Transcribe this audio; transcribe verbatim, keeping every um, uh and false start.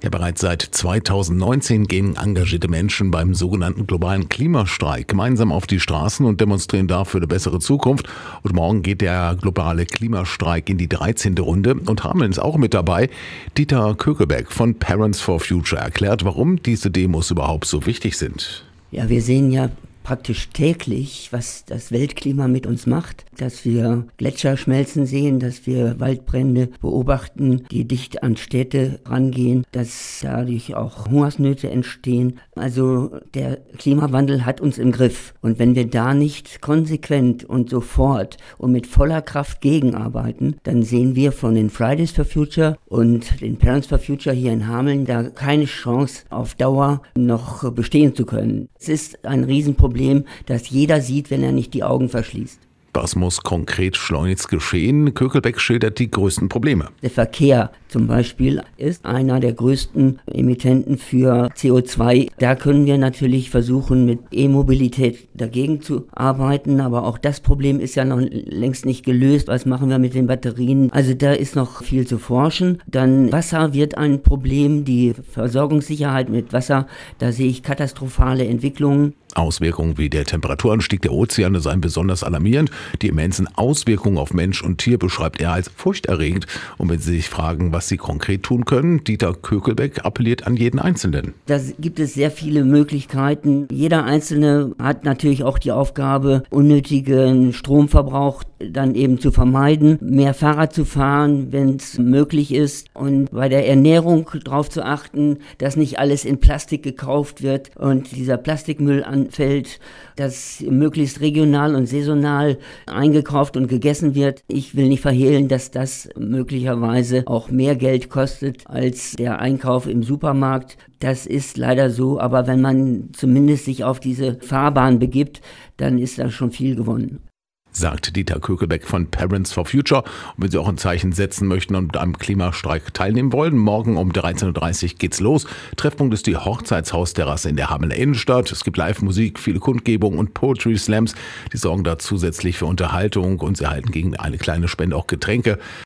Ja, bereits seit zweitausendneunzehn gehen engagierte Menschen beim sogenannten globalen Klimastreik gemeinsam auf die Straßen und demonstrieren dafür eine bessere Zukunft. Und morgen geht der globale Klimastreik in die dreizehnte Runde und Hameln ist auch mit dabei. Dieter Kökelbeck von Parents for Future erklärt, warum diese Demos überhaupt so wichtig sind. Ja, wir sehen ja praktisch täglich, was das Weltklima mit uns macht, dass wir Gletscher schmelzen sehen, dass wir Waldbrände beobachten, die dicht an Städte rangehen, dass dadurch auch Hungersnöte entstehen. Also der Klimawandel hat uns im Griff. Und wenn wir da nicht konsequent und sofort und mit voller Kraft gegenarbeiten, dann sehen wir von den Fridays for Future und den Parents for Future hier in Hameln da keine Chance auf Dauer noch bestehen zu können. Es ist ein Riesenproblem. Problem, das jeder sieht, wenn er nicht die Augen verschließt. Was muss konkret schleunigst geschehen? Kökelbeck schildert die größten Probleme. Der Verkehr zum Beispiel ist einer der größten Emittenten für C O zwei. Da können wir natürlich versuchen, mit E-Mobilität dagegen zu arbeiten, aber auch das Problem ist ja noch längst nicht gelöst. Was machen wir mit den Batterien? Also da ist noch viel zu forschen. Dann Wasser wird ein Problem, die Versorgungssicherheit mit Wasser, da sehe ich katastrophale Entwicklungen. Auswirkungen wie der Temperaturanstieg der Ozeane seien besonders alarmierend. Die immensen Auswirkungen auf Mensch und Tier beschreibt er als furchterregend. Und wenn Sie sich fragen, was Sie konkret tun können, Dieter Kökelbeck appelliert an jeden Einzelnen. Da gibt es sehr viele Möglichkeiten. Jeder Einzelne hat natürlich auch die Aufgabe, unnötigen Stromverbrauch dann eben zu vermeiden, mehr Fahrrad zu fahren, wenn es möglich ist und bei der Ernährung darauf zu achten, dass nicht alles in Plastik gekauft wird und dieser Plastikmüll anfällt, dass möglichst regional und saisonal eingekauft und gegessen wird. Ich will nicht verhehlen, dass das möglicherweise auch mehr Geld kostet als der Einkauf im Supermarkt. Das ist leider so, aber wenn man zumindest sich auf diese Fahrbahn begibt, dann ist da schon viel gewonnen. Sagt Dieter Kökelbeck von Parents for Future. Und wenn Sie auch ein Zeichen setzen möchten und am Klimastreik teilnehmen wollen, morgen um dreizehn Uhr dreißig geht's los. Treffpunkt ist die Hochzeitshaus-Terrasse in der Hamelner Innenstadt. Es gibt Live-Musik, viele Kundgebungen und Poetry Slams. Die sorgen da zusätzlich für Unterhaltung und Sie erhalten gegen eine kleine Spende auch Getränke.